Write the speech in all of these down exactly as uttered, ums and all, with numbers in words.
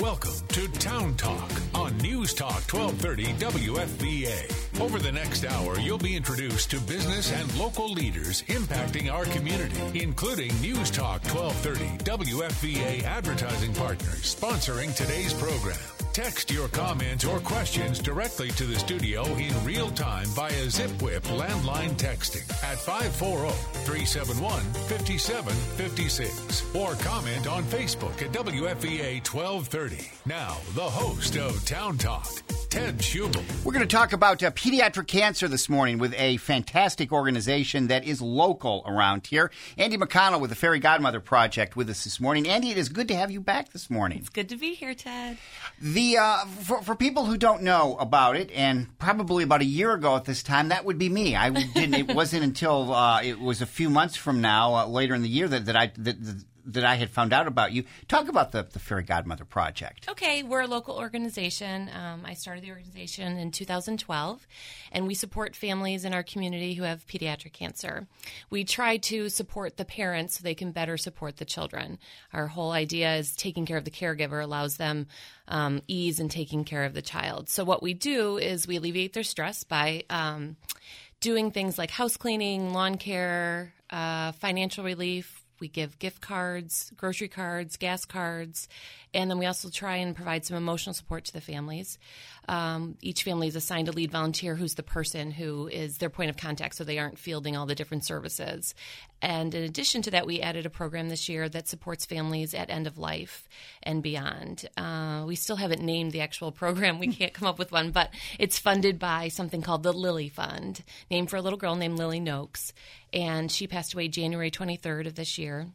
Welcome to Town Talk on News Talk twelve thirty W F V A. Over the next hour, you'll be introduced to business and local leaders impacting our community, including News Talk twelve thirty W F V A advertising partners sponsoring today's program. Text your comments or questions directly to the studio in real time via ZipWhip landline texting at five four zero, three seven one, five seven five six or comment on Facebook at W F V A twelve thirty. Now, the host of Town Talk, Ted Schubel. We're going to talk about uh, pediatric cancer this morning with a fantastic organization that is local around here. Andy McConnell with the Fairy Godmother Project with us this morning. Andy, it is good to have you back this morning. It's good to be here, Ted. The uh, for, for people who don't know about it, and probably about a year ago at this time, that would be me. I didn't. It wasn't until uh, it was a few months from now, uh, later in the year, that, that I that, that, that I had found out about you. Talk about the, the Fairy Godmother Project. Okay, we're a local organization. Um, I started the organization in two thousand twelve, and we support families in our community who have pediatric cancer. We try to support the parents so they can better support the children. Our whole idea is taking care of the caregiver allows them um, ease in taking care of the child. So what we do is we alleviate their stress by um, doing things like house cleaning, lawn care, uh, financial relief. We give gift cards, grocery cards, gas cards, and then we also try and provide some emotional support to the families. Um, each family is assigned a lead volunteer who's the person who is their point of contact, so they aren't fielding all the different services. And in addition to that, we added a program this year that supports families at end of life and beyond. Uh, we still haven't named the actual program. We can't come up with one, but it's funded by something called the Lily Fund, named for a little girl named Lily Noakes. And she passed away January twenty-third of this year.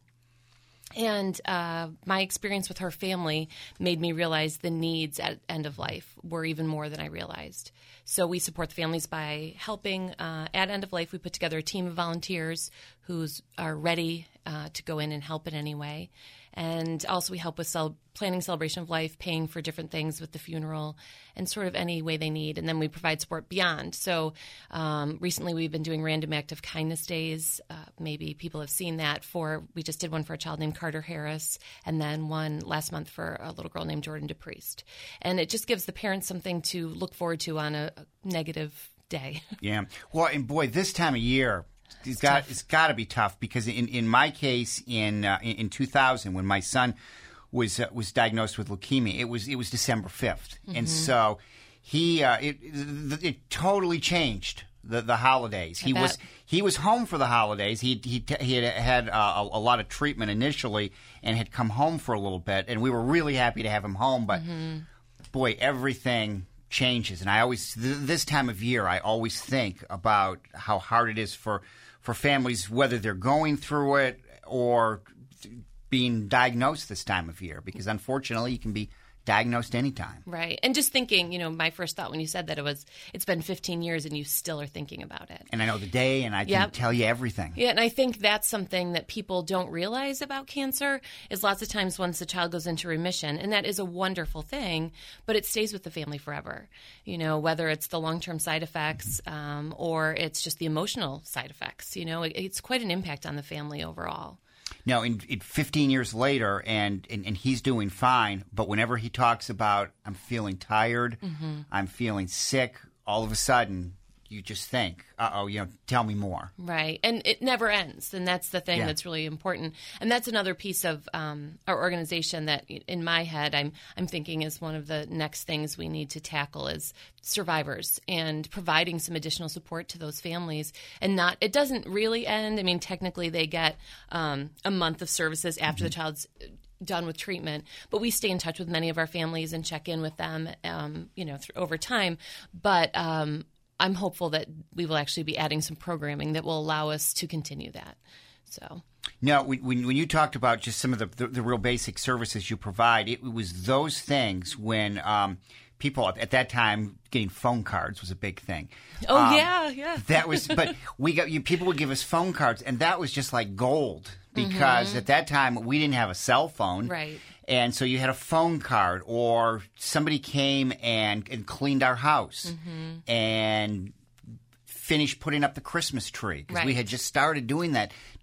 And uh, my experience with her family made me realize the needs at end of life were even more than I realized. So we support the families by helping. Uh, at end of life, we put together a team of volunteers who are ready uh, to go in and help in any way. And also we help with cel- planning celebration of life, paying for different things with the funeral, and sort of any way they need. And then we provide support beyond. So um, recently we've been doing random act of kindness days. Uh, maybe people have seen that. For we just did one for a child named Carter Harris, and then one last month for a little girl named Jordan DePriest. And it just gives the parents something to look forward to on a, a negative day. Yeah. Well, and boy, this time of year, It's got tough. It's got to be tough because in, in my case in, uh, in in two thousand when my son was uh, was diagnosed with leukemia, it was it was December fifth, mm-hmm. and so he uh, it, it it totally changed the the holidays. I he bet. was he was home for the holidays. He he he had had uh, a, a lot of treatment initially and had come home for a little bit, and we were really happy to have him home. But mm-hmm. boy, everything changes, and I always th- this time of year I always think about how hard it is for. for families, whether they're going through it or being diagnosed this time of year, because unfortunately you can be diagnosed anytime. Right. And just thinking, you know, my first thought when you said that it was, it's been fifteen years and you still are thinking about it. And I know the day and I can yep. tell you everything. Yeah, and I think that's something that people don't realize about cancer is lots of times once the child goes into remission, and that is a wonderful thing, but it stays with the family forever. You know, whether it's the long-term side effects mm-hmm. um, or it's just the emotional side effects, you know, it, it's quite an impact on the family overall. Now, in, in fifteen years later, and, and, and he's doing fine, but whenever he talks about, I'm feeling tired, mm-hmm. I'm feeling sick, all of a sudden, you just think, uh-oh, you know, tell me more. Right. And it never ends. And that's the thing yeah. that's really important. And that's another piece of um, our organization that, in my head, I'm I'm thinking is one of the next things we need to tackle is survivors and providing some additional support to those families. And not, it doesn't really end. I mean, technically they get um, a month of services after mm-hmm. the child's done with treatment, but we stay in touch with many of our families and check in with them, um, you know, th- over time. But um I'm hopeful that we will actually be adding some programming that will allow us to continue that. So, now, when when you talked about just some of the the, the real basic services you provide, it was those things when um, people at that time getting phone cards was a big thing. Oh um, yeah, yeah. That was, but we got you. People would give us phone cards, and that was just like gold because mm-hmm. at that time we didn't have a cell phone, right? And so you had a phone card, or somebody came and, and cleaned our house mm-hmm. and finished putting up the Christmas tree because right. we had just started doing that.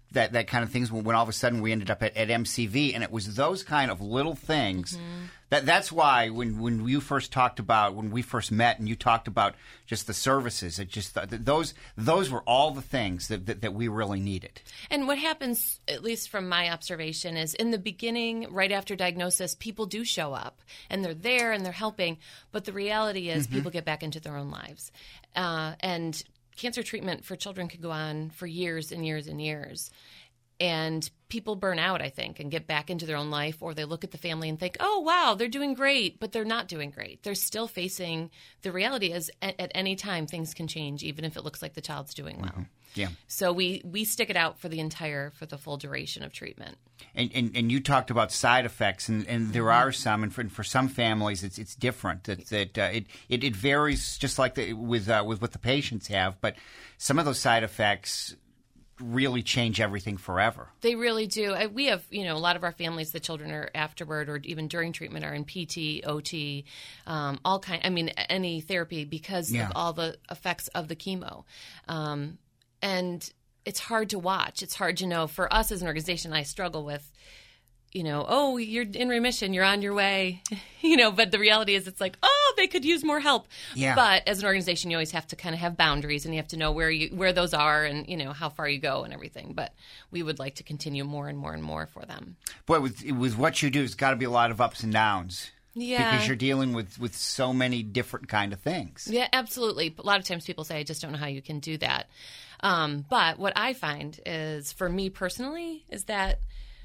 that, that kind of things when, when all of a sudden we ended up at, at M C V, and it was those kind of little things. Mm-hmm. That that's why when, when you first talked about when we first met and you talked about just the services, it just those those were all the things that, that that we really needed. And what happens, at least from my observation, is in the beginning, right after diagnosis, people do show up and they're there and they're helping. But the reality is, mm-hmm. people get back into their own lives, uh, and cancer treatment for children could go on for years and years and years. And people burn out, I think, and get back into their own life, or they look at the family and think, oh, wow, they're doing great, but they're not doing great. They're still facing the reality is at, at any time things can change, even if it looks like the child's doing well. Mm-hmm. Yeah. So we, we stick it out for the entire, for the full duration of treatment. And and, and you talked about side effects, and, and there are some, and for, and for some families it's it's different. That that uh, it, it it varies just like the, with uh, with what the patients have, but some of those side effects really change everything forever. They really do. We have, you know, a lot of our families, the children are afterward or even during treatment are in P T, O T, um, all kind. I mean, any therapy because yeah. of all the effects of the chemo, um, and it's hard to watch. It's hard to know. For us as an organization, I struggle with, you know, oh, you're in remission, you're on your way, you know, but the reality is it's like, oh, they could use more help. Yeah. But as an organization, you always have to kind of have boundaries and you have to know where you where those are and, you know, how far you go and everything. But we would like to continue more and more and more for them. Boy, with, with what you do, there's got to be a lot of ups and downs. Yeah. Because you're dealing with, with so many different kind of things. Yeah, absolutely. A lot of times people say, I just don't know how you can do that. Um, but what I find is, for me personally, is that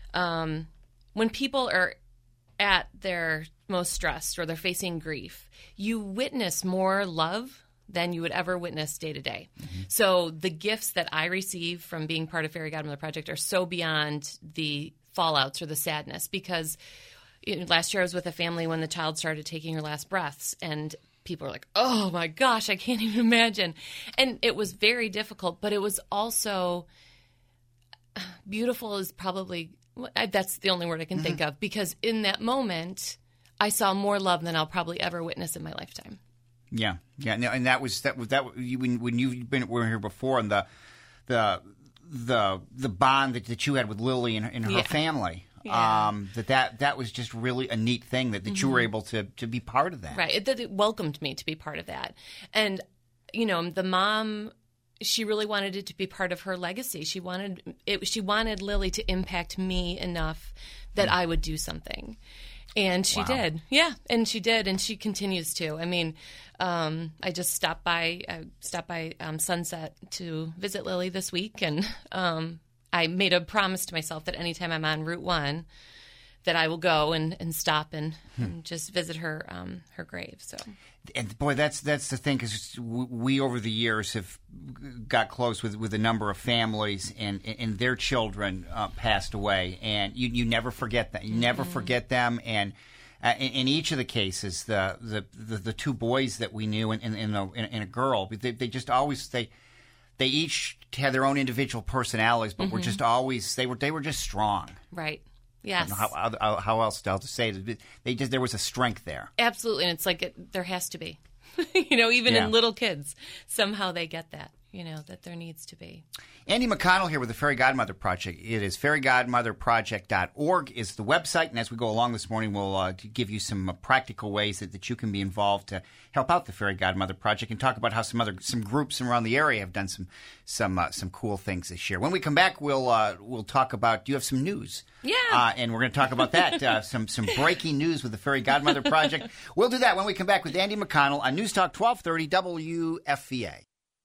um, when people are at their most stressed or they're facing grief, you witness more love than you would ever witness day to day. So the gifts that I receive from being part of Fairy Godmother Project are so beyond the fallouts or the sadness, because you know, last year I was with a family when the child started taking her last breaths, and people were like, oh my gosh, I can't even imagine. And it was very difficult, but it was also beautiful is probably, that's the only word I can mm-hmm. think of, because in that moment, I saw more love than I'll probably ever witness in my lifetime. Yeah, yeah, and that was that was that when when you've been were here before, and the the the the bond that, that you had with Lily and, and her yeah. family. Yeah. Um, that, that that was just really a neat thing that, that mm-hmm. you were able to to be part of that. Right. It, it welcomed me to be part of that. And, you know, the mom, she really wanted it to be part of her legacy. She wanted it. She wanted Lily to impact me enough that mm. I would do something. And she wow. did. Yeah. And she did. And she continues to. I mean, um, I just stopped by, I stopped by um, Sunset to visit Lily this week. And, um, I made a promise to myself that anytime I'm on Route One, that I will go and, and stop and, hmm. and just visit her um, her grave. So, and boy, that's that's the thing, because we over the years have got close with, with a number of families, and and their children uh, passed away, and you you never forget that. You mm-hmm. never forget them, and. Uh, in, in each of the cases, the the, the, the two boys that we knew, and, and, and, a, and a girl, they, they just always they. They each had their own individual personalities, but mm-hmm. were just always they were they were just strong. Right. Yes. How, how, how else to say it? They just there was a strength there. Absolutely, and it's like it, there has to be, you know, even yeah. in little kids, somehow they get that, you know, that there needs to be. Andy McConnell here with the Fairy Godmother Project. It is fairy godmother project dot org is the website, and as we go along this morning, we'll uh, give you some uh, practical ways that, that you can be involved to help out the Fairy Godmother Project, and talk about how some other some groups around the area have done some some uh, some cool things this year. When we come back, we'll uh, we'll talk about. Do you have some news? Yeah, uh, and we're going to talk about that. uh, some some breaking news with the Fairy Godmother Project. We'll do that when we come back with Andy McConnell on News Talk twelve thirty W F V A.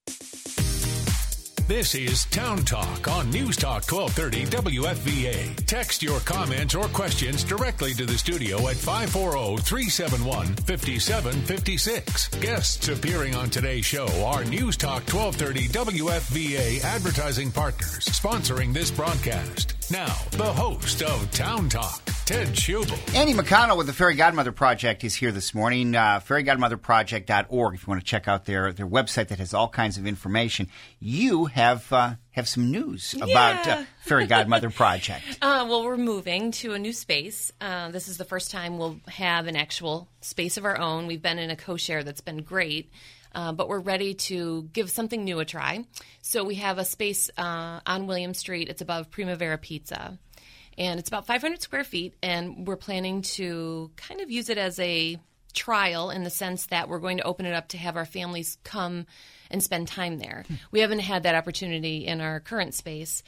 This is Town Talk on News Talk twelve thirty W F V A. Text your comments or questions directly to the studio at five four zero, three seven one, five seven five six. Guests appearing on today's show are News Talk twelve thirty W F V A advertising partners sponsoring this broadcast. Now, the host of Town Talk, Ted Schubel. Andy McConnell with the Fairy Godmother Project is here this morning. Uh, fairy godmother project dot org if you want to check out their, their website that has all kinds of information. You have uh, have some news yeah. about uh, Fairy Godmother Project. Uh, well, we're moving to a new space. Uh, this is the first time we'll have an actual space of our own. We've been in a co-share that's been great. uh, but we're ready to give something new a try. So we have a space uh, on William Street. It's above Primavera Pizza. And it's about five hundred square feet, and we're planning to kind of use it as a trial in the sense that we're going to open it up to have our families come and spend time there. Hmm. We haven't had that opportunity in our current space,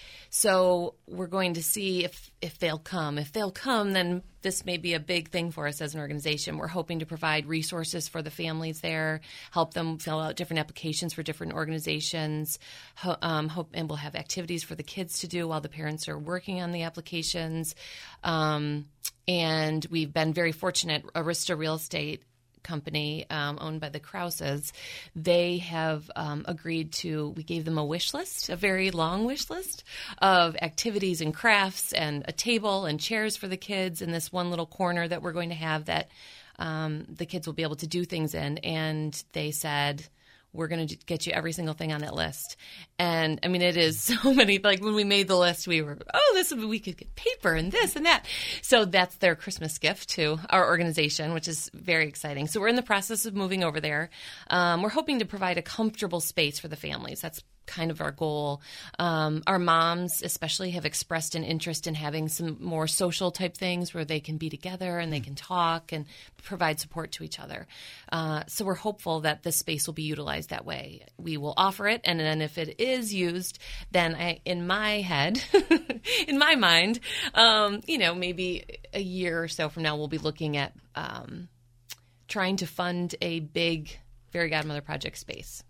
so we're going to see if, if they'll come. If they'll come, then this may be a big thing for us as an organization. We're hoping to provide resources for the families there, help them fill out different applications for different organizations, ho- um, hope, and we'll have activities for the kids to do while the parents are working on the applications. Um, and we've been very fortunate. Arista Real Estate company um, owned by the Krauses, they have um, agreed to, we gave them a wish list, a very long wish list of activities and crafts and a table and chairs for the kids in this one little corner that we're going to have that um, the kids will be able to do things in. And they said, we're going to get you every single thing on that list. And I mean, it is so many, like when we made the list, we were, oh, this would be, we could get paper and this and that. So that's their Christmas gift to our organization, which is very exciting. So we're in the process of moving over there. Um, we're hoping to provide a comfortable space for the families. That's kind of our goal. Um, our moms especially have expressed an interest in having some more social type things where they can be together and they can talk and provide support to each other. Uh, so we're hopeful that this space will be utilized that way. We will offer it, and then if it is used, then I, in my head, in my mind, um, you know, maybe a year or so from now, we'll be looking at um, trying to fund a big Fairy Godmother Project space.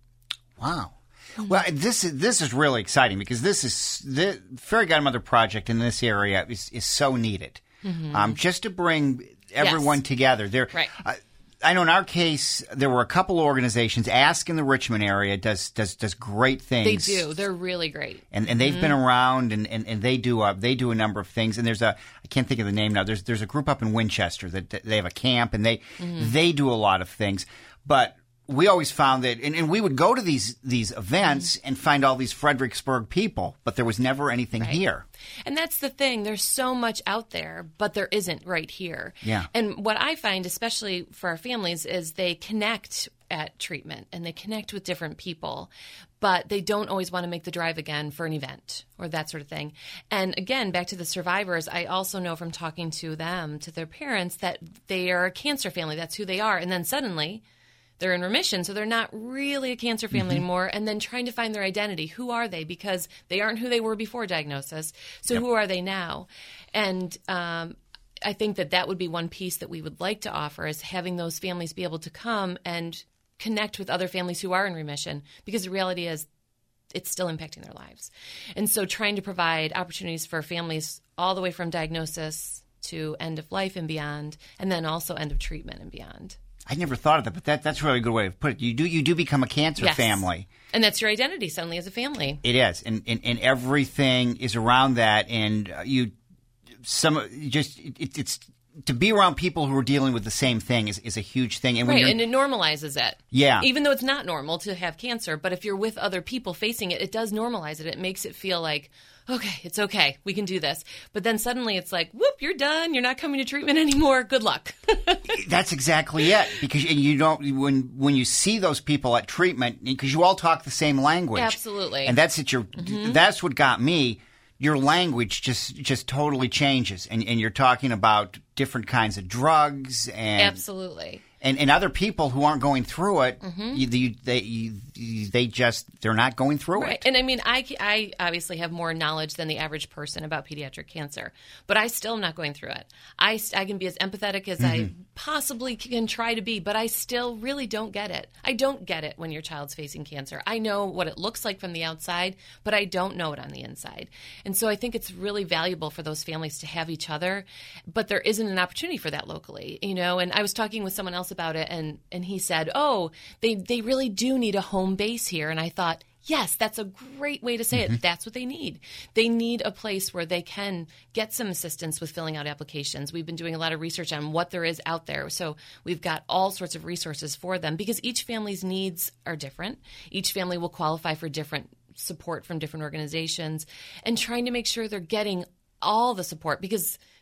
Wow. Well, this is this is really exciting because this is the Fairy Godmother Project in this area is, is so needed. Mm-hmm. Um, just to bring everyone yes. together. There, right. uh, I know in our case there were a couple of organizations. Ask in the Richmond area does does does great things. They do. They're really great, and and they've mm-hmm. been around and, and, and they do a, they do a number of things. And there's a I can't think of the name now. There's there's a group up in Winchester that, that they have a camp and they mm-hmm. they do a lot of things, but. We always found that, and, and we would go to these these events mm-hmm. and find all these Fredericksburg people, but there was never anything right. here. And that's the thing. There's so much out there, but there isn't right here. Yeah. And what I find, especially for our families, is they connect at treatment and they connect with different people, but they don't always want to make the drive again for an event or that sort of thing. And again, back to the survivors, I also know from talking to them, to their parents, that they are a cancer family. That's who they are. And then suddenly they're in remission, so they're not really a cancer family mm-hmm. anymore, and then trying to find their identity. Who are they? Because they aren't who they were before diagnosis. So yep. who are they now? And um, I think that that would be one piece that we would like to offer is having those families be able to come and connect with other families who are in remission, because the reality is it's still impacting their lives. And so trying to provide opportunities for families all the way from diagnosis to end of life and beyond, and then also end of treatment and beyond. I never thought of that, but that, that's a really good way to put it. You do you do become a cancer yes. family. And that's your identity suddenly as a family. It is. And, and, and everything is around that. And you some just it, it's to be around people who are dealing with the same thing is, is a huge thing. And when right, you're, and it normalizes it. Yeah. Even though it's not normal to have cancer, but if you're with other people facing it, it does normalize it. It makes it feel like, okay, it's okay. We can do this. But then suddenly it's like, whoop, you're done. You're not coming to treatment anymore. Good luck. That's exactly it. Because you don't when when you see those people at treatment, because you all talk the same language. Absolutely. And that's it. Your mm-hmm. that's what got me. Your language just just totally changes, and and you're talking about different kinds of drugs and absolutely. And, and other people who aren't going through it, mm-hmm. you, you, they you, they just they're not going through right. it. And I mean, I, I obviously have more knowledge than the average person about pediatric cancer, but I still am not going through it. I, I can be as empathetic as mm-hmm. I possibly can try to be, but I still really don't get it. I don't get it when your child's facing cancer. I know what it looks like from the outside, but I don't know it on the inside. And so I think it's really valuable for those families to have each other, but there isn't an opportunity for that locally, you know. And I was talking with someone else about it, and and he said, oh, they they really do need a home base here. And I thought, yes, that's a great way to say mm-hmm. it. That's what they need. They need a place where they can get some assistance with filling out applications. We've been doing a lot of research on what there is out there. So we've got all sorts of resources for them, because each family's needs are different. Each family will qualify for different support from different organizations, and trying to make sure they're getting all the support, because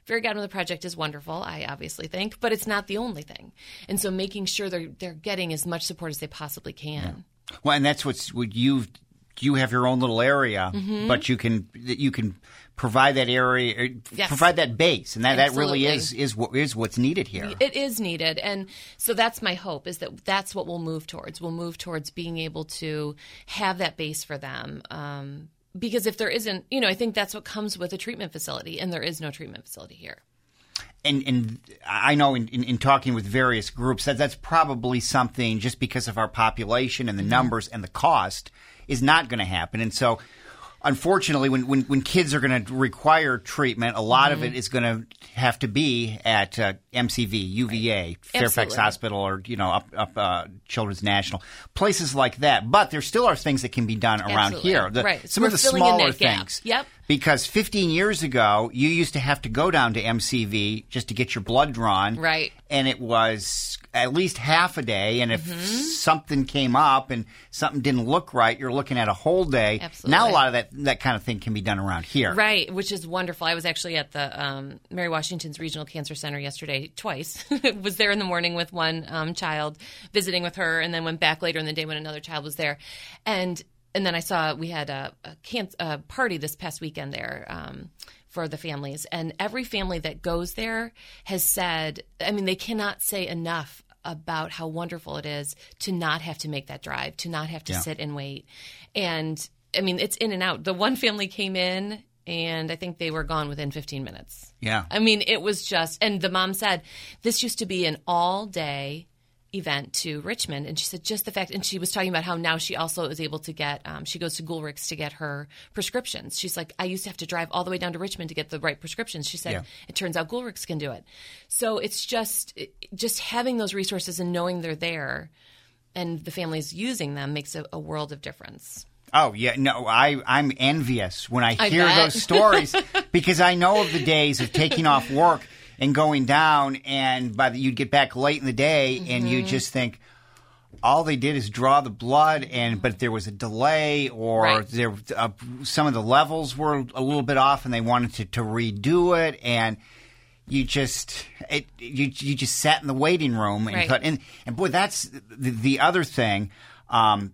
Fairy Godmother Project is wonderful, I obviously think, but it's not the only thing. And so making sure they're they're getting as much support as they possibly can. Yeah. Well, and that's what's what you've you have your own little area, mm-hmm. but you can you can provide that area, yes. provide that base, and that, that really is is what is what's needed here. It is needed, and so that's my hope is that that's what we'll move towards. We'll move towards being able to have that base for them. Um, because if there isn't, you know, I think that's what comes with a treatment facility, and there is no treatment facility here. And, and I know in, in, in talking with various groups that that's probably something just because of our population and the mm-hmm. numbers and the cost is not going to happen. And so, unfortunately, when, when, when kids are going to require treatment, a lot mm-hmm. of it is going to have to be at uh, M C V, U V A, right. Fairfax Absolutely. Hospital, or you know, up, up uh, Children's National, places like that. But there still are things that can be done around Absolutely. here. The, right. Some We're of the filling smaller in that gap. things. Yep. Because fifteen years ago, you used to have to go down to M C V just to get your blood drawn. Right. And it was at least half a day. And if mm-hmm. something came up and something didn't look right, you're looking at a whole day. Absolutely. Now a lot of that, that kind of thing can be done around here. Right, which is wonderful. I was actually at the um, Mary Washington's Regional Cancer Center yesterday twice. Was there in the morning with one um, child, visiting with her, and then went back later in the day when another child was there. And And then I saw we had a, a, can- a party this past weekend there um, for the families. And every family that goes there has said, I mean, they cannot say enough about how wonderful it is to not have to make that drive, to not have to yeah. sit and wait. And, I mean, it's in and out. The one family came in, and I think they were gone within fifteen minutes. Yeah. I mean, it was just – and the mom said, this used to be an all-day – event to Richmond, and she said just the fact, and she was talking about how now she also is able to get, um, she goes to Gulrich's to get her prescriptions. She's like, I used to have to drive all the way down to Richmond to get the right prescriptions. She said, yeah. It turns out Gulrich's can do it. So it's just, just having those resources and knowing they're there and the families using them makes a, a world of difference. Oh, yeah. No, I, I'm envious when I I hear bet. those stories because I know of the days of taking off work and going down, and by the, you'd get back late in the day, mm-hmm. and you just think all they did is draw the blood, and but there was a delay, or right. there uh, some of the levels were a little bit off, and they wanted to, to redo it, and you just it you you just sat in the waiting room and right. thought, and and boy, that's the, the other thing. Um,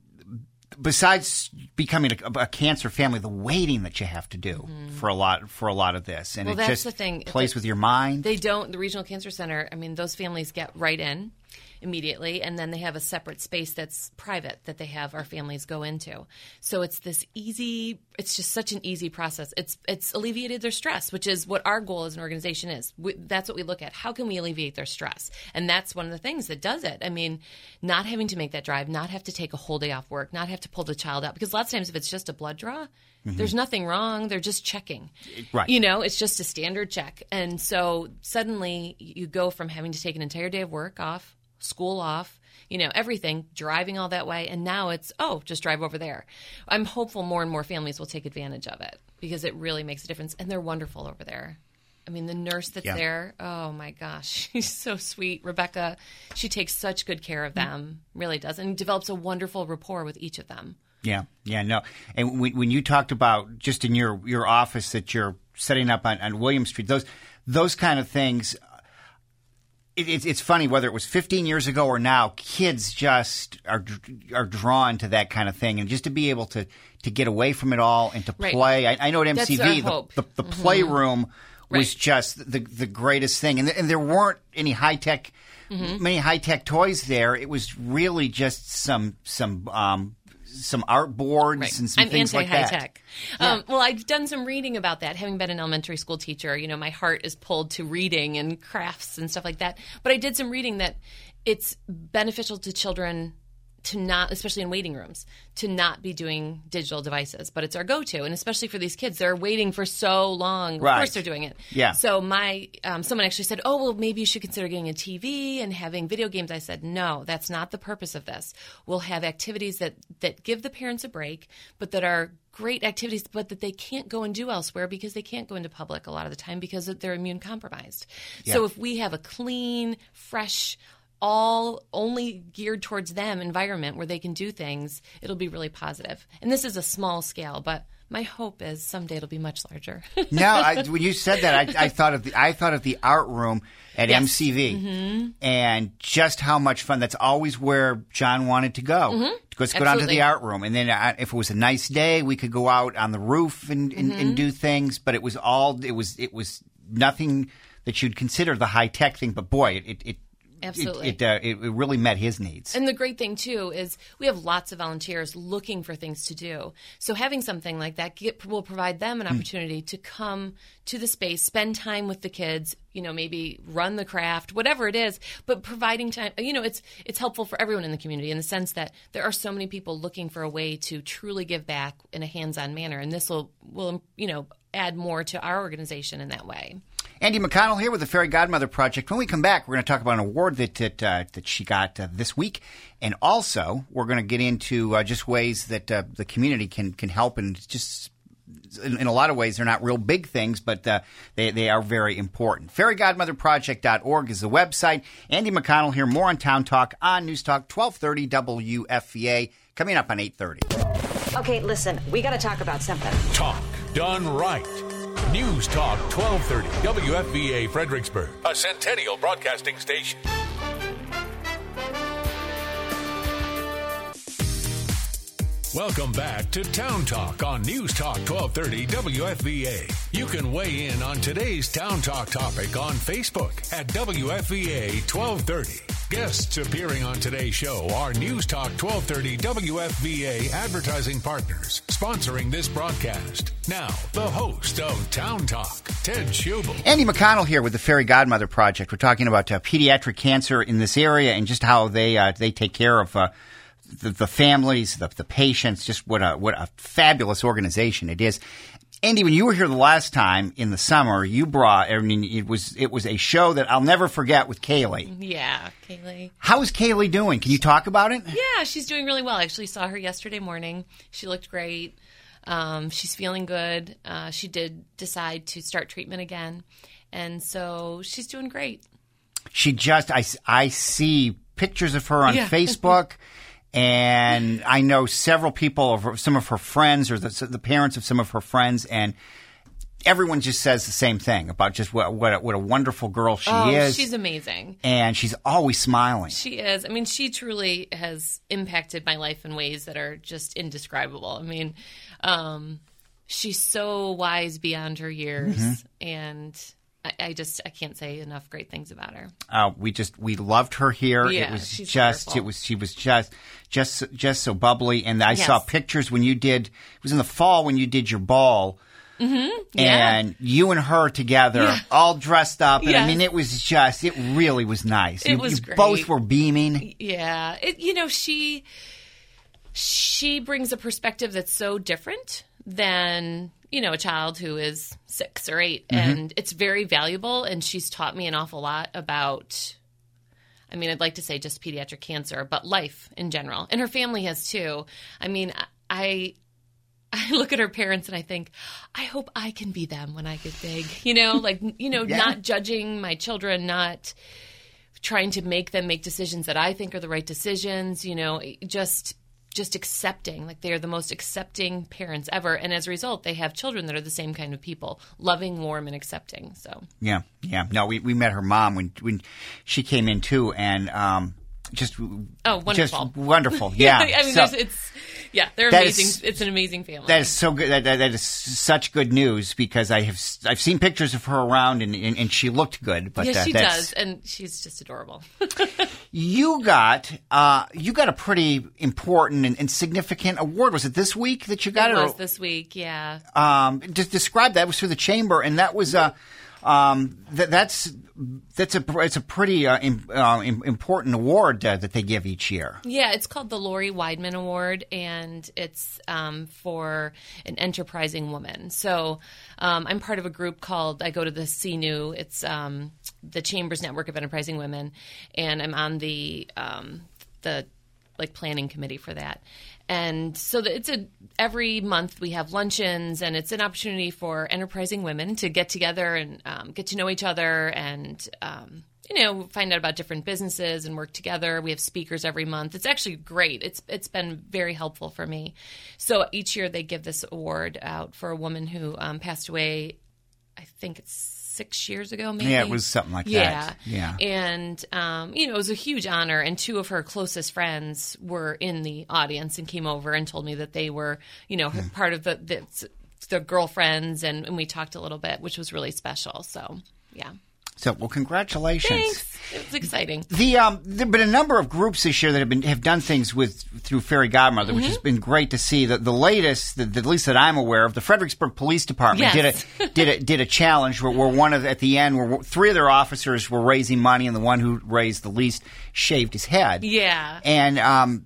Besides becoming a, a cancer family, the waiting that you have to do mm-hmm. for a lot for a lot of this, and well, it that's just the thing. plays the, with your mind. They don't. The Regional Cancer Center. I mean, those families get right in immediately, and then they have a separate space that's private that they have our families go into. So it's this easy. It's just such an easy process. It's it's alleviated their stress, which is what our goal as an organization is. We, that's what we look at. How can we alleviate their stress? And that's one of the things that does it. I mean, not having to make that drive, not have to take a whole day off work, not have to pull the child out, because lots of times if it's just a blood draw, mm-hmm. there's nothing wrong. They're just checking. Right. You know, it's just a standard check. And so suddenly you go from having to take an entire day of work off, school off, you know, everything, driving all that way. And now it's, oh, just drive over there. I'm hopeful more and more families will take advantage of it because it really makes a difference. And they're wonderful over there. I mean, the nurse that's yeah. there, oh, my gosh, she's so sweet. Rebecca, she takes such good care of them, really does, and develops a wonderful rapport with each of them. Yeah, yeah, no. And when, when you talked about just in your, your office that you're setting up on, on William Street, those those kind of things, it, it's, it's funny whether it was fifteen years ago or now, kids just are are drawn to that kind of thing. And just to be able to, to get away from it all and to right. play. I, I know at M C V, the, the, the mm-hmm. playroom was right. just the the greatest thing. And, and there weren't any high-tech, mm-hmm. many high-tech toys there. It was really just some some um, some art boards right. and some I'm things like that. I'm anti-high-tech. Yeah. Um, well, I've done some reading about that. Having been an elementary school teacher, you know, my heart is pulled to reading and crafts and stuff like that. But I did some reading that it's beneficial to children to not, especially in waiting rooms, to not be doing digital devices. But it's our go-to, and especially for these kids, they're waiting for so long. Of right. course they're doing it. Yeah. So my um, someone actually said, oh, well, maybe you should consider getting a T V and having video games. I said, no, that's not the purpose of this. We'll have activities that, that give the parents a break, but that are great activities, but that they can't go and do elsewhere because they can't go into public a lot of the time because they're immune compromised. Yeah. So if we have a clean, fresh, all only geared towards them environment where they can do things, it'll be really positive. And this is a small scale, but My hope is someday it'll be much larger. No, I, when you said that, I, I thought of the I thought of the art room at Yes. M C V, Mm-hmm. and just how much fun. That's always where John wanted to go. Mm-hmm. To go, let's go down to Absolutely. the art room, and then uh, if it was a nice day, we could go out on the roof and, and, Mm-hmm. and do things. But it was all it was it was nothing that you'd consider the high tech thing. But boy, it it. it Absolutely. It, it, uh, it, it really met his needs. And the great thing, too, is we have lots of volunteers looking for things to do. So having something like that get, will provide them an opportunity to come to the space, spend time with the kids, you know, maybe run the craft, whatever it is, but providing time, you know, it's it's helpful for everyone in the community in the sense that there are so many people looking for a way to truly give back in a hands-on manner. And this will, will you know, add more to our organization in that way. Andy McConnell here with the Fairy Godmother Project. When we come back, we're going to talk about an award that that, uh, that she got uh, this week, and also we're going to get into uh, just ways that uh, the community can can help, and just in, in a lot of ways they're not real big things, but uh, they they are very important. fairy godmother project dot org is the website. Andy McConnell here. More on Town Talk on News Talk twelve thirty W F V A coming up on eight thirty. Okay, listen, we got to talk about something. Talk done right. News Talk twelve thirty W F V A Fredericksburg, a Centennial Broadcasting station. Welcome back to Town Talk on News Talk twelve thirty W F V A. You can weigh in on today's Town Talk topic on Facebook at W F V A twelve thirty. Guests appearing on today's show are News Talk twelve thirty W F V A advertising partners sponsoring this broadcast. Now, the host of Town Talk, Ted Schubel. Andy McConnell here with the Fairy Godmother Project. We're talking about uh, pediatric cancer in this area and just how they uh, they take care of uh, the, the families, the, the patients. Just what a what a fabulous organization it is. Andy, when you were here the last time in the summer, you brought. I mean, it was it was a show that I'll never forget with Kaylee. Yeah, Kaylee. How is Kaylee doing? Can you talk about it? Yeah, she's doing really well. I actually saw her yesterday morning. She looked great. Um, she's feeling good. Uh, she did decide to start treatment again. And so she's doing great. She just, I, I see pictures of her on Yeah. Facebook, and I know several people, of her, some of her friends, or the, the parents of some of her friends, and everyone just says the same thing about just what what a, what a wonderful girl she Oh, is. she's amazing. And she's always smiling. She is. I mean, she truly has impacted my life in ways that are just indescribable. I mean, um, she's so wise beyond her years, Mm-hmm. and I, I just I can't say enough great things about her. Uh, we just we loved her here. Yeah, it was she's just wonderful. it was she was just just just so bubbly. And I Yes. saw pictures when you did. It was in the fall when you did your ball. Mm-hmm. Yeah. And you and her together, Yeah. all dressed up. And I Yes. mean, it was just, it really was nice. It you, was you great. both were beaming. Yeah, it, you know, she she brings a perspective that's so different than, you know, a child who is six or eight, Mm-hmm. and it's very valuable. And she's taught me an awful lot about, I mean, I'd like to say just pediatric cancer, but life in general, and her family has too. I mean, I. I look at her parents and I think, I hope I can be them when I get big. You know, like, you know, Yeah. not judging my children, not trying to make them make decisions that I think are the right decisions, you know, just just accepting, like they are the most accepting parents ever. And as a result, they have children that are the same kind of people, loving, warm, and accepting. So, Yeah, yeah. No, we, we met her mom when when she came in too, and um, just oh, wonderful. just wonderful. Yeah, I mean, So- there's, it's, yeah, they're That amazing. is- It's an amazing family. That is so good. That, that, that is such good news because I have I've seen pictures of her around and and, and she looked good. But yeah, uh, she that's, does, and she's just adorable. You got uh, you got a pretty important and, and significant award. Was it this week that you got It it? was this week, yeah. um, just describe that. It was through the chamber, and that was uh, um, that, that's that's a it's a pretty uh, im, uh, im, important award uh, that they give each year. Yeah, it's called the Lori Weidman Award, and it's um, for an enterprising woman. So um, I'm part of a group called, I go to the C N U, it's um, the Chamber's Network of Enterprising Women, and I'm on the um, the like planning committee for that. And so the, it's a every month we have luncheons, and it's an opportunity for enterprising women to get together and um, get to know each other and um, you know, find out about different businesses and work together. We have speakers every month. It's actually great. It's it's been very helpful for me. So each year they give this award out for a woman who um, passed away, I think it's six years ago, maybe. Yeah, it was something like yeah. that. Yeah. And, um, you know, it was a huge honor. And two of her closest friends were in the audience and came over and told me that they were, you know, Mm. part of the, the, the girlfriends. And, and we talked a little bit, which was really special. So, yeah. So, well, congratulations. Thanks. It was exciting. The um, there have been a number of groups this year that have been have done things with through Fairy Godmother, Mm-hmm. which has been great to see. The, the latest, the, the least that I'm aware of, the Fredericksburg Police Department Yes. did a did a did a challenge where, where one of the, at the end where three of their officers were raising money, and the one who raised the least shaved his head. Yeah. And um,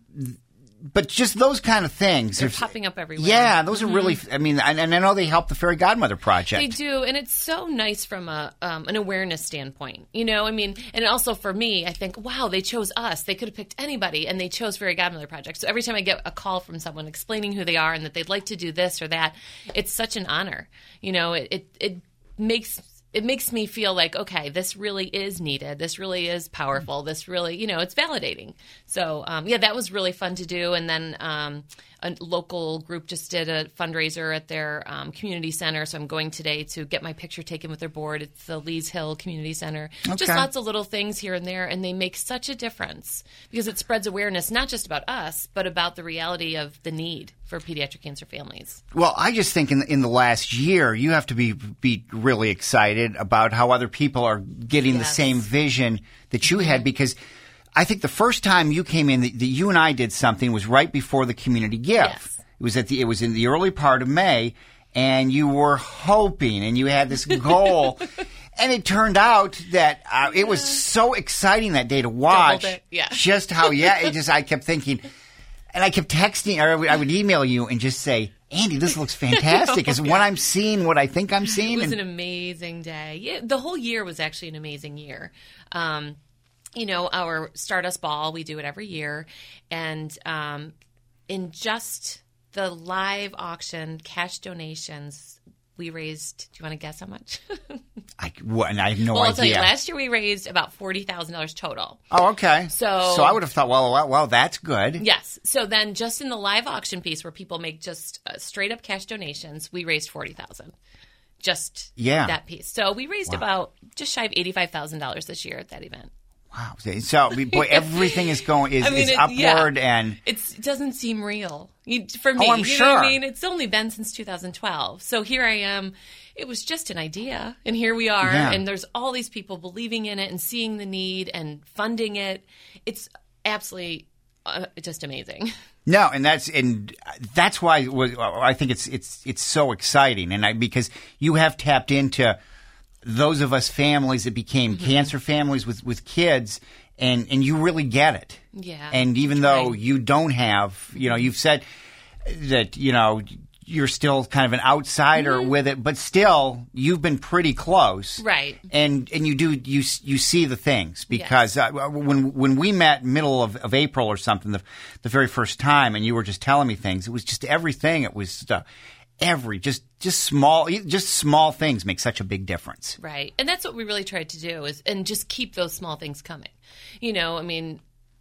but just those kind of things. They're There's- popping up everywhere. Yeah, those are really. I mean, and, and I know they help the Fairy Godmother Project. They do, and it's so nice from a um, an awareness standpoint. You know, I mean, and also for me, I think, wow, they chose us. They could have picked anybody, and they chose Fairy Godmother Project. So every time I get a call from someone explaining who they are and that they'd like to do this or that, it's such an honor. You know, it it, it makes. It makes me feel like, okay, this really is needed. This really is powerful. This really, you know, it's validating. So, um, yeah, that was really fun to do. And then um, a local group just did a fundraiser at their um, community center. So I'm going today to get my picture taken with their board. It's the Lees Hill Community Center. Just Okay. lots of little things here and there. And they make such a difference because it spreads awareness, not just about us, but about the reality of the need for pediatric cancer families. Well, I just think in the, in the last year, you have to be be really excited about how other people are getting the Yes. same vision that you had, because I think the first time you came in, that that you and I did something was right before the community gift. Yes. It was at the it was in the early part of May, and you were hoping, and you had this goal. And it turned out that uh, it was so exciting that day to watch. Doubled it, yeah. Just how, yeah, it just I kept thinking. And I kept texting, or I would, I would email you and just say, Andy, this looks fantastic. Because when I'm seeing what I think I'm seeing. It was and, an amazing day. Yeah, the whole year was actually an amazing year. Um, you know, our Stardust Ball, we do it every year. And um, in just the live auction, cash donations, we raised, do you want to guess how much? I, what, and I have no well, I'll idea. tell you, last year we raised about forty thousand dollars total. Oh, okay. So- so I would have thought, well, well, well, that's good. Yes. So then just in the live auction piece where people make just uh, straight up cash donations, we raised forty thousand dollars. Just Yeah. that piece. So we raised about just shy of eighty-five thousand dollars this year at that event. Wow. So, boy, everything is going is, I mean, is it- upward, yeah. and It's, it doesn't seem real you, for me. Oh, I'm you sure. know what I mean? It's only been since two thousand twelve. So here I am. It was just an idea, and here we are. Yeah. And there's all these people believing in it and seeing the need and funding it. It's absolutely uh, just amazing. no, and that's and that's why it was, I think it's it's it's so exciting, and I because you have tapped into those of us families that became Mm-hmm. cancer families with with kids. And and you really get it. Yeah. And even Right. though you don't have, you know, you've said that, you know, you're still kind of an outsider Mm-hmm. with it, but still you've been pretty close. Right. And and you do you you see the things because uh, when when we met middle of, of April or something the the very first time, and you were just telling me things, it was just everything. It was uh, every just just small just small things make such a big difference. Right. And that's what we really tried to do is and just keep those small things coming. You know, I mean,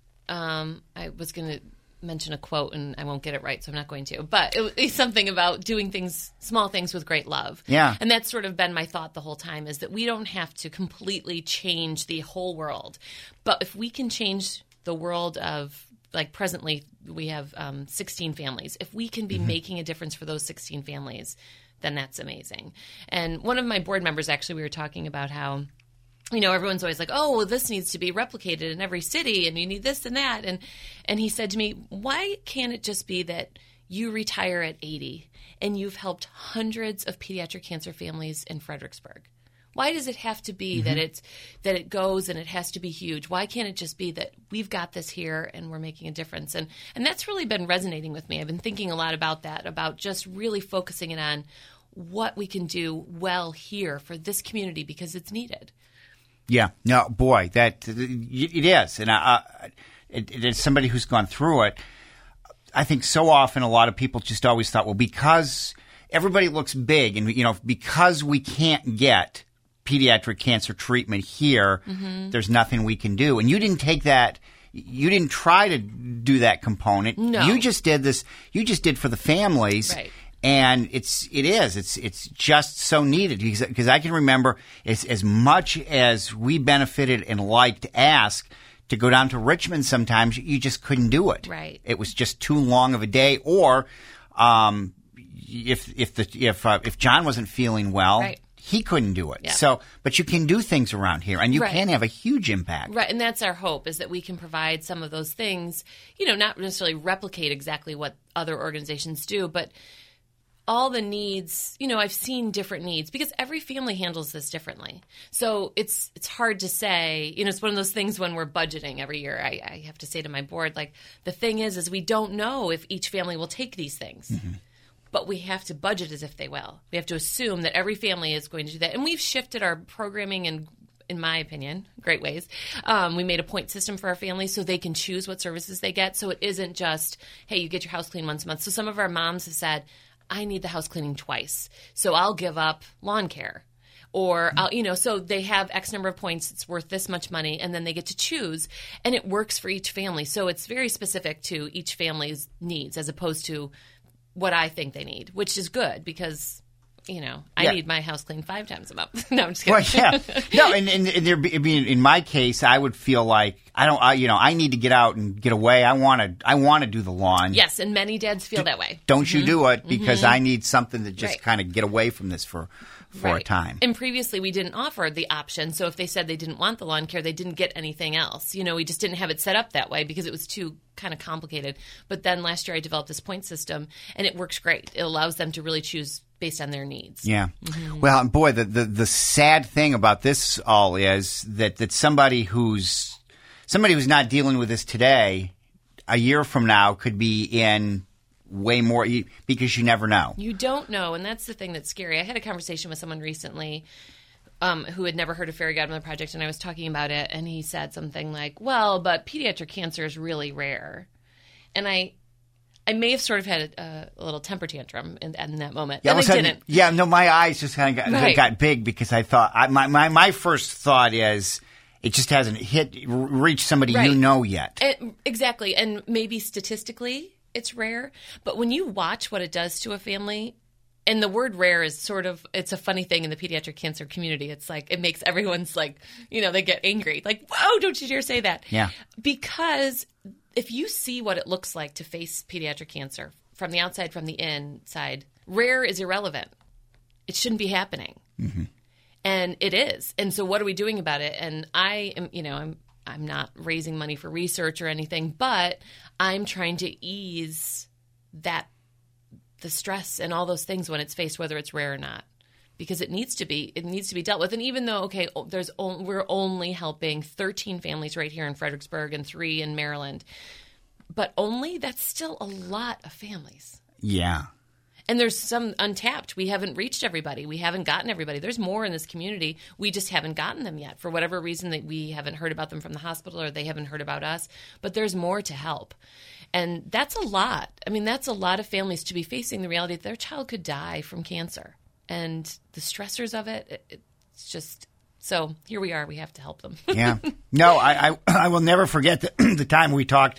um, I was going to mention a quote and I won't get it right, so I'm not going to. But it, it's something about doing things, small things with great love. Yeah. And that's sort of been my thought the whole time is that we don't have to completely change the whole world. But if we can change the world of, like presently we have um, sixteen families. If we can be Mm-hmm. making a difference for those sixteen families, then that's amazing. And one of my board members, actually, we were talking about how, you know, everyone's always like, oh, well, this needs to be replicated in every city and you need this and that. And and he said to me, why can't it just be that you retire at eighty and you've helped hundreds of pediatric cancer families in Fredericksburg? Why does it have to be mm-hmm. that it's that it goes and it has to be huge? Why can't it just be that we've got this here and we're making a difference? And and that's really been resonating with me. I've been thinking a lot about that, about just really focusing it on what we can do well here for this community because it's needed. Yeah, no, boy, that it is, and I, I, it, it is somebody who's gone through it. I think so often a lot of people just always thought, well, because everybody looks big, and you know, because we can't get pediatric cancer treatment here. Mm-hmm. There's nothing we can do. And you didn't take that. You didn't try to do that component. No. You just did this. You just did for the families. Right. And it's it is it's it's just so needed because, because I can remember as as much as we benefited and liked Ask to go down to Richmond. Sometimes you just couldn't do it. Right. It was just too long of a day. Or um, if if the if uh, if John wasn't feeling well. Right. He couldn't do it. Yeah. So, but you can do things around here, and you Right. can have a huge impact. Right, and that's our hope, is that we can provide some of those things, you know, not necessarily replicate exactly what other organizations do, but all the needs, you know, I've seen different needs because every family handles this differently. So it's it's hard to say, you know, it's one of those things when we're budgeting every year. I, I have to say to my board, like, the thing is, is we don't know if each family will take these things. Mm-hmm. But we have to budget as if they will. We have to assume that every family is going to do that. And we've shifted our programming in, in my opinion, great ways. Um, we made a point system for our families so they can choose what services they get. So it isn't just, hey, you get your house cleaned once a month. So some of our moms have said, I need the house cleaning twice. So I'll give up lawn care. Or, I'll, you know, so they have X number of points. It's worth this much money. And then they get to choose. And it works for each family. So it's very specific to each family's needs as opposed to what I think they need, which is good because, you know, I yeah. need my house cleaned five times a month. No, I'm just kidding. Well, yeah. No, and, and, and there, I mean, in my case, I would feel like I don't, I, you know, I need to get out and get away. I want to, I want to do the lawn. Yes, and many dads feel D- that way. Don't mm-hmm. you do it because mm-hmm. I need something to just right. kind of get away from this for for right. a time. And previously, we didn't offer the option. So if they said they didn't want the lawn care, they didn't get anything else. You know, we just didn't have it set up that way because it was too kind of complicated. But then last year, I developed this point system, and it works great. It allows them to really choose based on their needs. Yeah. Mm-hmm. Well, and boy, the, the the sad thing about this all is that that somebody who's somebody who's not dealing with this today, a year from now, could be in way more because you never know. You don't know, and that's the thing that's scary. I had a conversation with someone recently um, who had never heard of Fairy Godmother Project, and I was talking about it, and he said something like, well, but pediatric cancer is really rare. And I I may have sort of had a, a little temper tantrum in, in that moment. Yeah, and I sudden, didn't. Yeah, no, my eyes just kind of got, right. got big because I thought, I, my, my, my first thought is, it just hasn't hit, reached somebody right. you know yet. And, exactly, and maybe statistically it's rare, but when you watch what it does to a family, and the word rare is sort of, it's a funny thing in the pediatric cancer community. It's like, it makes everyone's like, you know, they get angry. Like, whoa, don't you dare say that. Yeah. Because if you see what it looks like to face pediatric cancer from the outside, from the inside, rare is irrelevant. It shouldn't be happening. Mm-hmm. And it is. And so what are we doing about it? And I am, you know, I'm I'm not raising money for research or anything, but I'm trying to ease that, the stress and all those things when it's faced, whether it's rare or not, because it needs to be, it needs to be dealt with. And even though, okay, there's only, we're only helping thirteen families right here in Fredericksburg and three in Maryland, but only, that's still a lot of families. Yeah. And there's some untapped. We haven't reached everybody. We haven't gotten everybody. There's more in this community. We just haven't gotten them yet for whatever reason, that we haven't heard about them from the hospital or they haven't heard about us. But there's more to help. And that's a lot. I mean, that's a lot of families to be facing the reality that their child could die from cancer. And the stressors of it, it it's just... So here we are. We have to help them. Yeah. No, I, I I will never forget the, the time we talked...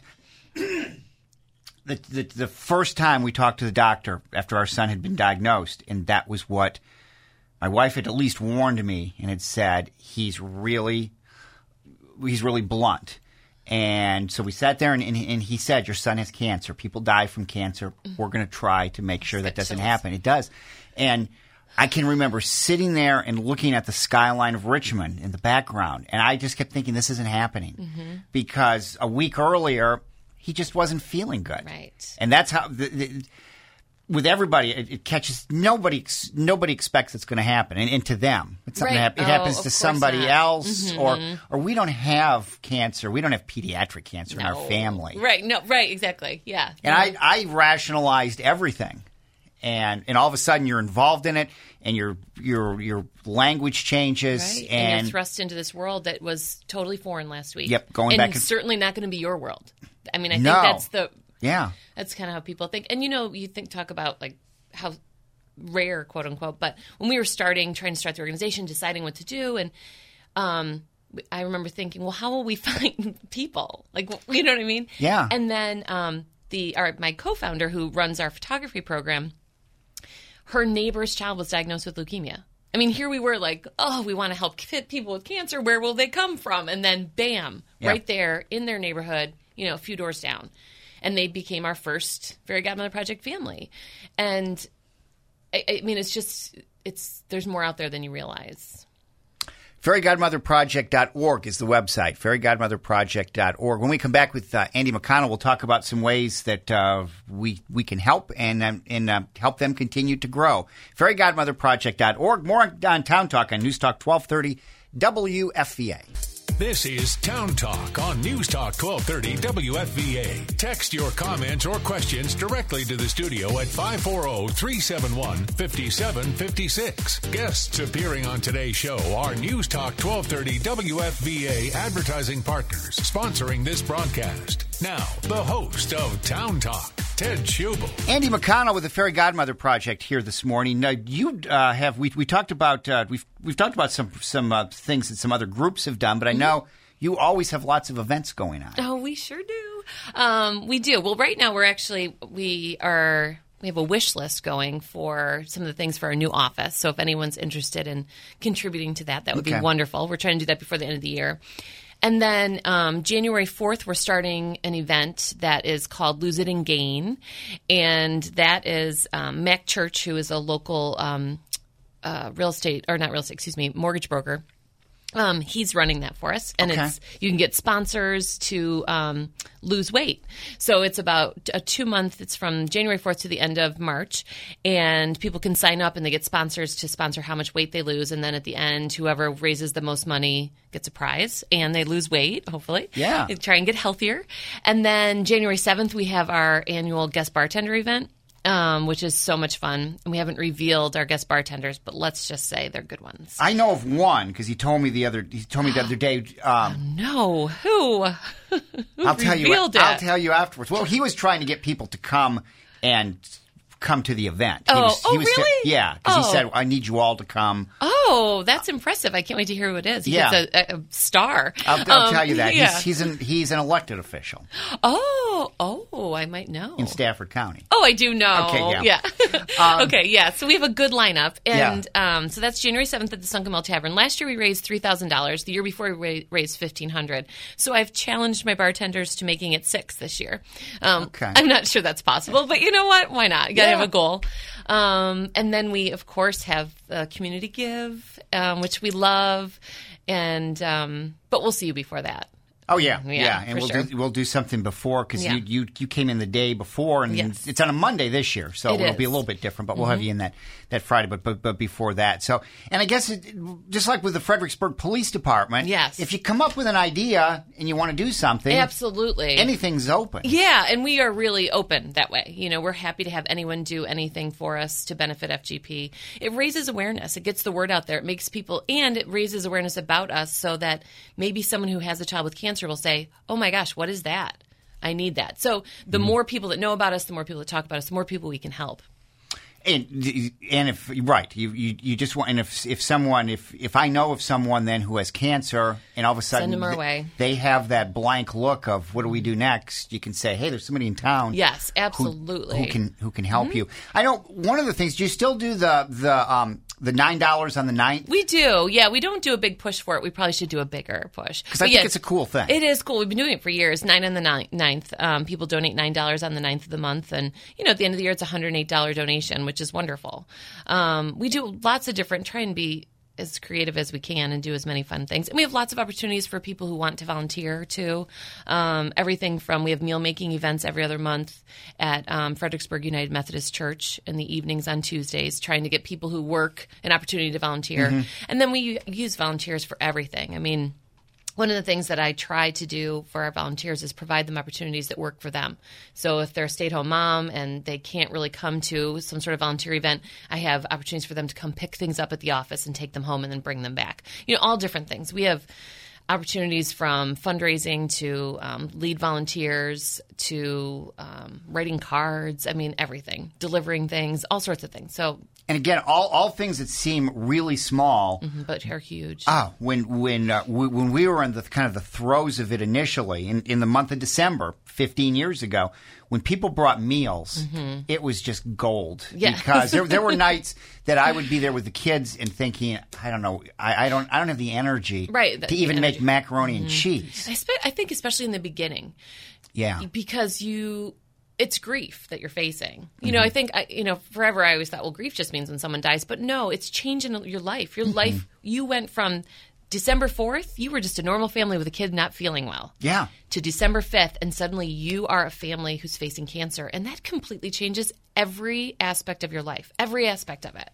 The, the the first time we talked to the doctor after our son had been diagnosed, and that was what my wife had at least warned me and had said, he's really he's really blunt. And so we sat there, and, and, and he said, your son has cancer. People die from cancer. We're going to try to make sure that doesn't happen. It does. And I can remember sitting there and looking at the skyline of Richmond in the background, and I just kept thinking, this isn't happening. Mm-hmm. Because a week earlier, he just wasn't feeling good. Right. And that's how, the, the, with everybody, it, it catches, nobody nobody expects it's going to happen. And, and to them, it's something right. that it oh, happens to somebody not. else. Mm-hmm. Or or we don't have cancer. We don't have pediatric cancer no. in our family. Right. No. Right. Exactly. Yeah. And mm-hmm. I, I rationalized everything. And and all of a sudden you're involved in it, and your your your language changes, right. and, and you're thrust into this world that was totally foreign last week. Yep, going and back, and certainly not going to be your world. I mean, I no. think that's the yeah, that's kind of how people think. And you know, you think talk about like how rare, quote unquote. But when we were starting, trying to start the organization, deciding what to do, and um, I remember thinking, well, how will we find people? Like, you know what I mean? Yeah. And then um, the our, my co-founder who runs our photography program, her neighbor's child was diagnosed with leukemia. I mean, here we were like, oh, we want to help fit people with cancer. Where will they come from? And then, bam, Yeah. right there in their neighborhood, you know, a few doors down. And they became our first Fairy Godmother Project family. And, I, I mean, it's just, it's there's more out there than you realize. fairy godmother project dot org is the website, fairy godmother project dot org. When we come back with uh, Andy McConnell, we'll talk about some ways that uh, we we can help and um, and uh, help them continue to grow. fairy godmother project dot org. More on, on Town Talk on News Talk twelve thirty W F V A. This is Town Talk on News Talk twelve thirty W F V A. Text your comments or questions directly to the studio at five four zero, three seven one, five seven five six. Guests appearing on today's show are News Talk twelve thirty W F V A advertising partners sponsoring this broadcast. Now, the host of Town Talk, Ted Schubel. Andy McConnell with the Fairy Godmother Project here this morning. Now, you uh, have we we talked about uh, we've we've talked about some some uh, things that some other groups have done, but I know you always have lots of events going on. Oh, we sure do. Um, we do. Well, right now we're actually we are we have a wish list going for some of the things for our new office. So if anyone's interested in contributing to that, that would Okay. be wonderful. We're trying to do that before the end of the year. And then um, January fourth, we're starting an event that is called Lose It and Gain. And that is um, Mac Church, who is a local um, uh, real estate, or not real estate, excuse me, mortgage broker. Um, he's running that for us, and Okay. it's you can get sponsors to um, lose weight. So it's about a two month. It's from January fourth to the end of March, and people can sign up and they get sponsors to sponsor how much weight they lose, and then at the end, whoever raises the most money gets a prize, and they lose weight. Hopefully, Yeah. They try and get healthier. And then January seventh, we have our annual guest bartender event. Um, which is so much fun. And we haven't revealed our guest bartenders, but let's just say they're good ones. I know of one because he told me the other he told me the other day. Um, No, who? Who I'll tell you. revealed I'll it? tell you afterwards. Well, he was trying to get people to come and come to the event. He Oh, was, oh, he was, really? Yeah, because he Oh. said, "I need you all to come." Oh, that's impressive. I can't wait to hear who it is. He Yeah. gets a, a, a star. I'll, I'll Um, tell you that yeah. he's he's an he's an elected official Oh, oh, I might know. in Stafford County. Oh, I do know. Okay, yeah. Yeah. okay, yeah. So we have a good lineup. And um, so that's January seventh at the Sunken Mill Tavern. Last year we raised three thousand dollars. The year before we ra- raised fifteen hundred dollars. So I've challenged my bartenders to making it six this year. Um, Okay. I'm not sure that's possible, but you know what? Why not? You got to Yeah. have a goal. Um, and then we, of course, have uh, Community Give, um, which we love. And um, but we'll see you before that. Oh yeah, Yeah, yeah, and for we'll sure. do we'll do something before because Yeah. you, you you came in the day before, and Yes. it's on a Monday this year, so It it'll be a is. little bit different. But we'll have you in that, that Friday, but, but but before that. So, and I guess it, just like with the Fredericksburg Police Department, Yes. if you come up with an idea and you want to do something, Absolutely. anything's open. Yeah, and we are really open that way. You know, we're happy to have anyone do anything for us to benefit F G P. It raises awareness. It gets the word out there. It makes people, and it raises awareness about us so that maybe someone who has a child with cancer will say, oh my gosh, what is that? I need that. So the Mm-hmm. more people that know about us, the more people that talk about us, the more people we can help. And and if right, you, you you just want, and if if someone if if I know of someone then who has cancer, and all of a sudden Send them our th- way. they have that blank look of what do we do next, you can say, hey, there's somebody in town. Yes, who- absolutely. Who, can who can help you? I know one of the things. Do you still do the the um the nine dollars on the ninth? We do. Yeah, we don't do a big push for it. We probably should do a bigger push. Because I But think yeah, it's a cool thing. It is cool. We've been doing it for years. Nine on the ni- ninth. Um, people donate nine dollars on the ninth of the month. And, you know, at the end of the year, it's a one hundred eight dollars donation, which is wonderful. Um, we do lots of different, try and be as creative as we can and do as many fun things. And we have lots of opportunities for people who want to volunteer, too. Um, everything from, we have meal-making events every other month at um, Fredericksburg United Methodist Church in the evenings on Tuesdays, trying to get people who work an opportunity to volunteer. And then we use volunteers for everything. I mean, one of the things that I try to do for our volunteers is provide them opportunities that work for them. So if they're a stay-at-home mom and they can't really come to some sort of volunteer event, I have opportunities for them to come pick things up at the office and take them home and then bring them back. You know, all different things. We have opportunities from fundraising to um, lead volunteers to um, writing cards. I mean, everything. Delivering things, all sorts of things. So And again, all, all things that seem really small, mm-hmm, but are huge. Ah, when when uh, we, when we were in the kind of the throes of it initially, in, in the month of December, fifteen years ago, when people brought meals, mm-hmm. it was just gold. Yeah. Because there there were nights that I would be there with the kids and thinking, I don't know, I, I don't I don't have the energy right, to even energy. make macaroni mm-hmm. and cheese. I, spe- I think especially in the beginning. Yeah. Because you... It's grief that you're facing. You know, mm-hmm. I think, I, you know, forever I always thought, well, grief just means when someone dies. But no, it's changing your life. Your mm-hmm. life, you went from December fourth, you were just a normal family with a kid not feeling well. Yeah. To December fifth, and suddenly you are a family who's facing cancer. And that completely changes every aspect of your life, every aspect of it.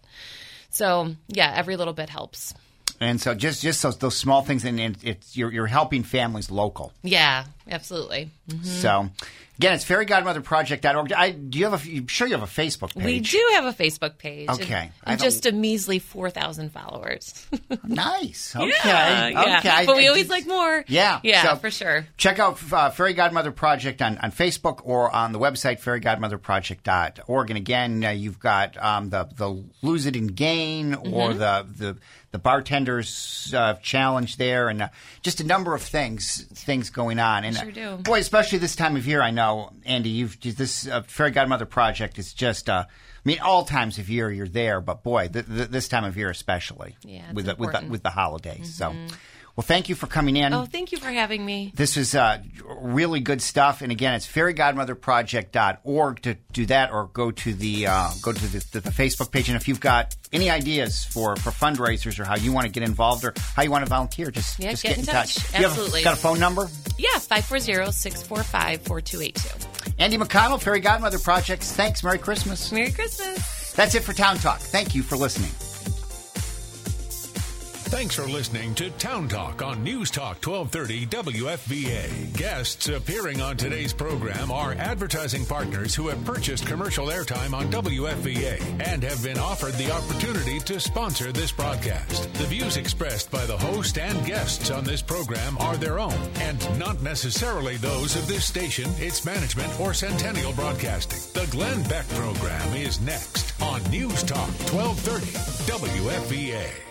So, yeah, every little bit helps. And so just just those, those small things, and it's you're, you're helping families local. Yeah, absolutely. Mm-hmm. So, again, it's fairy godmother project dot org. I, do you have a, I'm sure you have a Facebook page. We do have a Facebook page. Okay. And, and just a measly four thousand followers. Nice. Okay. Yeah, yeah. Okay. But we I, always I, like more. Yeah. Yeah, so for sure. Check out uh, Fairy Godmother Project on, on Facebook or on the website fairy godmother project dot org. And again, uh, you've got um, the, the Lose It and Gain mm-hmm. or the, the, the Bartenders uh, Challenge there, and uh, just a number of things things going on. And sure do. Uh, boy, especially this time of year, I know, Andy, you've this uh, Fairy Godmother Project is just, uh, I mean, all times of year you're there, but boy, th- th- this time of year especially yeah, with the, with the, with the holidays. Mm-hmm. So, well, thank you for coming in. Oh, thank you for having me. This is uh, really good stuff. And again, it's fairy godmother project dot org to do that, or go to the uh, go to the, the, the Facebook page. And if you've got any ideas for, for fundraisers or how you want to get involved or how you want to volunteer, just, yeah, just get, get in in touch. touch. You Absolutely. have, got a phone number? Yeah, five four zero, six four five, four two eight two. Andy McConnell, Fairy Godmother Projects. Thanks. Merry Christmas. Merry Christmas. That's it for Town Talk. Thank you for listening. Thanks for listening to Town Talk on News Talk twelve thirty W F V A. Guests appearing on today's program are advertising partners who have purchased commercial airtime on W F V A and have been offered the opportunity to sponsor this broadcast. The views expressed by the host and guests on this program are their own and not necessarily those of this station, its management, or Centennial Broadcasting. The Glenn Beck program is next on News Talk twelve thirty W F V A.